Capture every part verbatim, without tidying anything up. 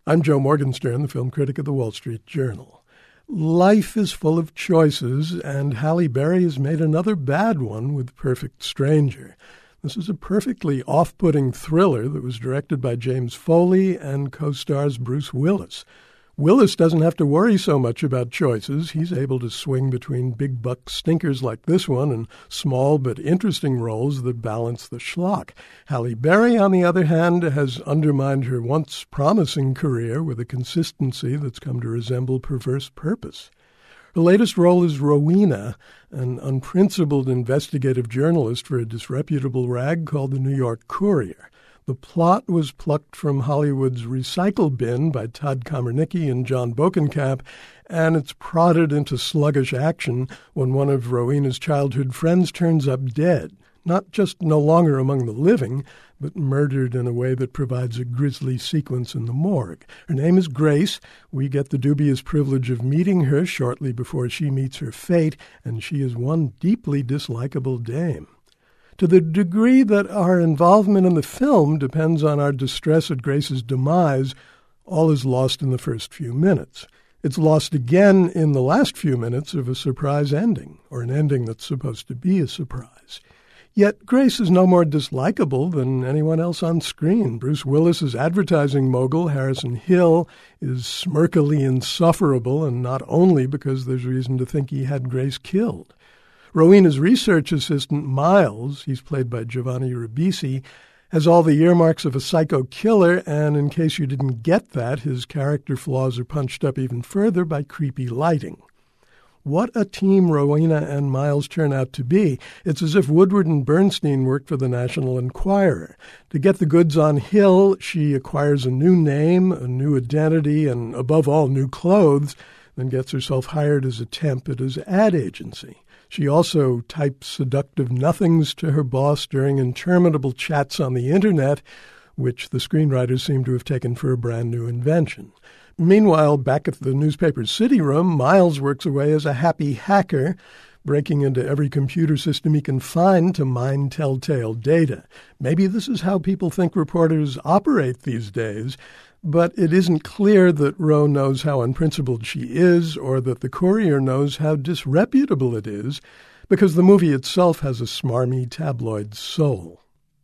I'm Joe Morgenstern, the film critic of the Wall Street Journal. Life is full of choices, and Halle Berry has made another bad one with Perfect Stranger. This is a perfectly off-putting thriller that was directed by James Foley and co-stars Bruce Willis. Willis doesn't have to worry so much about choices. He's able to swing between big-buck stinkers like this one and small but interesting roles that balance the schlock. Halle Berry, on the other hand, has undermined her once promising career with a consistency that's come to resemble perverse purpose. Her latest role is Rowena, an unprincipled investigative journalist for a disreputable rag called the New York Courier. The plot was plucked from Hollywood's recycle bin by Todd Komarnicki and John Bokenkamp, and it's prodded into sluggish action when one of Rowena's childhood friends turns up dead, not just no longer among the living, but murdered in a way that provides a grisly sequence in the morgue. Her name is Grace. We get the dubious privilege of meeting her shortly before she meets her fate, and she is one deeply dislikable dame. To the degree that our involvement in the film depends on our distress at Grace's demise, all is lost in the first few minutes. It's lost again in the last few minutes of a surprise ending, or an ending that's supposed to be a surprise. Yet Grace is no more dislikable than anyone else on screen. Bruce Willis's advertising mogul, Harrison Hill, is smirkily insufferable, and not only because there's reason to think he had Grace killed. Rowena's research assistant, Miles, he's played by Giovanni Ribisi, has all the earmarks of a psycho killer, and in case you didn't get that, his character flaws are punched up even further by creepy lighting. What a team Rowena and Miles turn out to be. It's as if Woodward and Bernstein worked for the National Enquirer. To get the goods on Hill, she acquires a new name, a new identity, and above all, new clothes, then gets herself hired as a temp at his ad agency. She also types seductive nothings to her boss during interminable chats on the Internet, which the screenwriters seem to have taken for a brand new invention. Meanwhile, back at the newspaper's city room, Miles works away as a happy hacker, breaking into every computer system he can find to mine telltale data. Maybe this is how people think reporters operate these days, but it isn't clear that Rowe knows how unprincipled she is or that the Courier knows how disreputable it is, because the movie itself has a smarmy tabloid soul.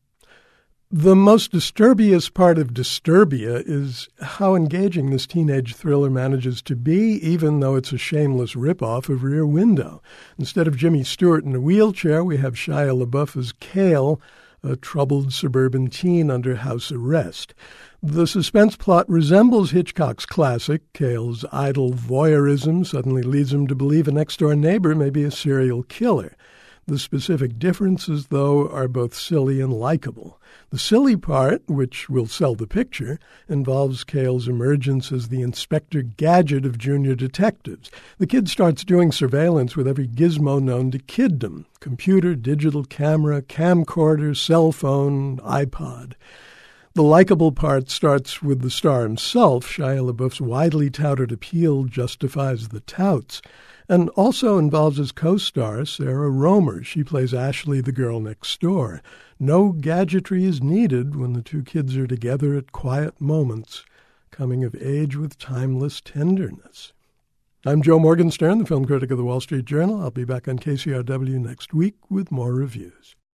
The most disturbious part of Disturbia is how engaging this teenage thriller manages to be, even though it's a shameless ripoff of Rear Window. Instead of Jimmy Stewart in a wheelchair, we have Shia LaBeouf as Cale, a troubled suburban teen under house arrest. The suspense plot resembles Hitchcock's classic. Cale's idle voyeurism suddenly leads him to believe a next-door neighbor may be a serial killer. The specific differences, though, are both silly and likable. The silly part, which will sell the picture, involves Cale's emergence as the Inspector Gadget of junior detectives. The kid starts doing surveillance with every gizmo known to kiddom: computer, digital camera, camcorder, cell phone, iPod. The likable part starts with the star himself. Shia LaBeouf's widely touted appeal justifies the touts, and also involves his co-star, Sarah Romer. She plays Ashley, the girl next door. No gadgetry is needed when the two kids are together at quiet moments, coming of age with timeless tenderness. I'm Joe Morgenstern, the film critic of the Wall Street Journal. I'll be back on K C R W next week with more reviews.